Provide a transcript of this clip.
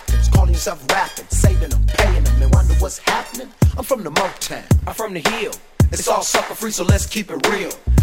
captains, calling yourself rapping, saving them, paying them, and wonder what's happening. I'm from the Motown, I'm from the hill. it's all sucker free, so let's keep it real.